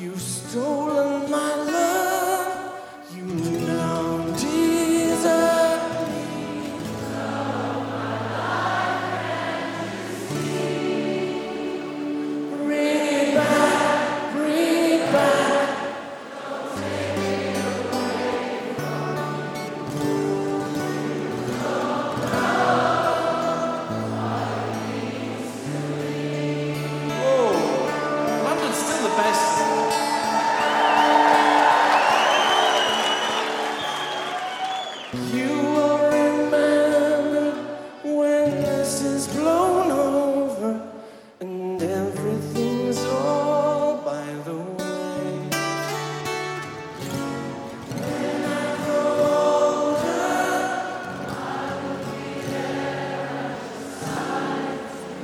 You've stolen my love, you now desert me. Bring it back, bring it back. Whoa, London's still the best. You will remember when this is blown over and everything's all by the way. When I grow older, I will be there beside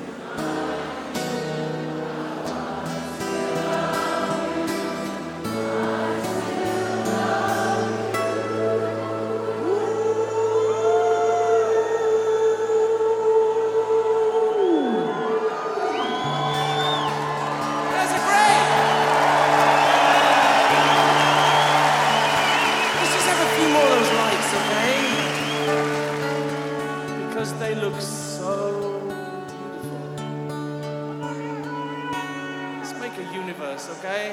because they look so beautiful. Let's make a universe, okay?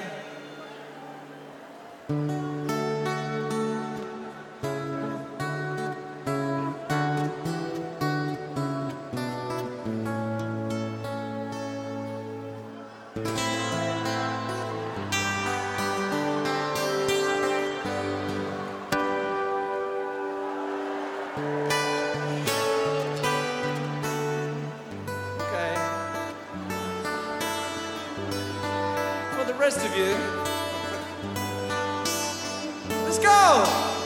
For the rest of you, let's go!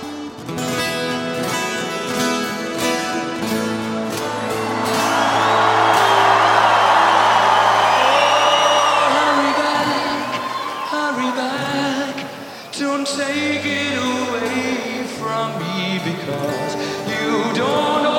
Hurry back, don't take it away from me because you don't know